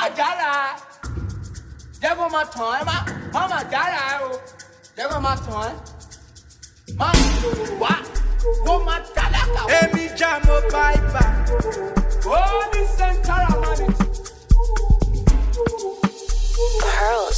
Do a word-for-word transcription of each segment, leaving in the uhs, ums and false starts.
má jára jẹ́ kó máa tàn ẹ́ má má má jára ẹ o jẹ́ kó máa tàn ẹ́ má wá kó máa tálákà. Èmi já mo báyìí. Ó ní sẹ́ńtárà mọ́ni. Pearls.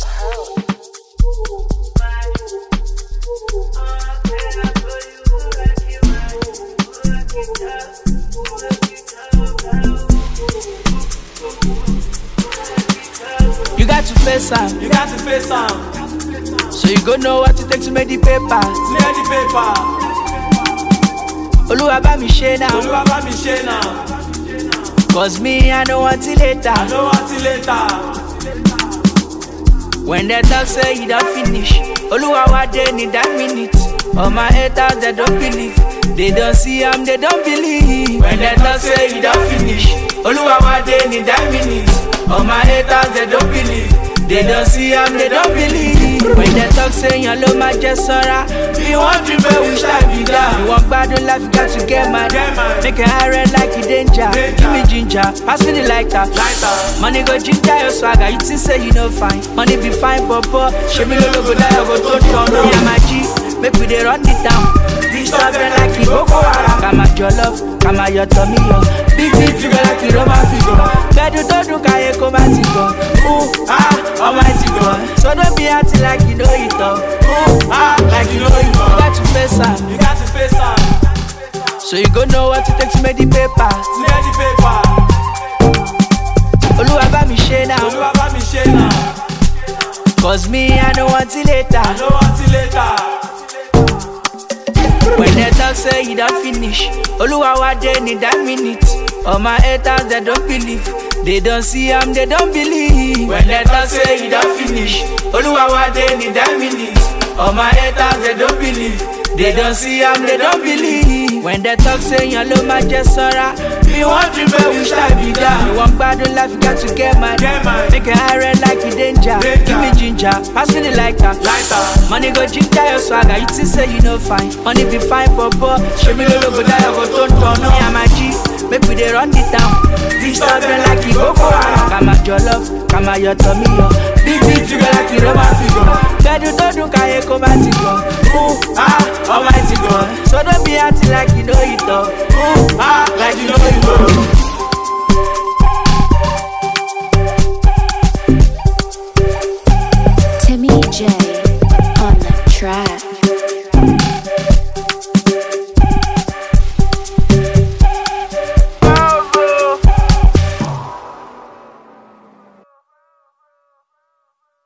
You got to face am. You got to face am. So you go know what it takes to make the paper. Clear the paper. Oluwa bá mi ṣe now. Oluwa bá mi ṣe now. Cause me, I know until later. I know until later. When they talk say you don't finish, Oluwa wa dey need that minute. All my haters they don't believe. They don't see am, they don't believe. When they talk say you don't finish, Oluwa wa dey need that minute. All my haters they don't believe. They don't see am, they don't believe. When they talk say your love my just sora. You want to be wish I be down. You want bad life, you got to get mad. Make it high red like a danger. Give me ginger, pass me the lighter. Money go ginger your swagger. You think say you know fine. Money be fine, papa. Show me logo go die, go touch down. Yeah, my G, make we dey run it down. This stuff like it Boko Haram. Come at your love, come at your tummy, yo. Big big figure like it Roman figure. Bedu dodu kaye komati go. Ooh ah, almighty God. So don't be acting like you know it all. Ooh ah, like you know it all. You got to face am. You got to face am. So you go know what it takes to make the paper. Clear the paper. Oluwa bá mi ṣe now. Oluwa bá mi ṣe now. Cause me, I know until later. I know until later. When they talk say you don't finish, Oluwa wa dey need that minute. All my haters they don't believe. They don't see am, they don't believe. When they talk say you don't finish, Oluwa wa dey need that minute. All my haters they don't believe. They don't see am, they don't believe. When they talk say your love my just sora. You want to be wish I be down. You want bad life, you got to get mad. Make it high red like a danger. Give me ginger, pass me the lighter. Money go ginger your swagger. You think say you know fine. Money be fine, papa. Show me logo go die, go turn turn. Me and my G, make we dey run it down. This stuff like it Boko Haram. Come at your love, come at your tummy, yo. Big big figure like it Roman figure. Bedu dodu kaye komati go. Ooh ah, almighty God. So don't be acting like you know it all. Ooh ah, like you know it all.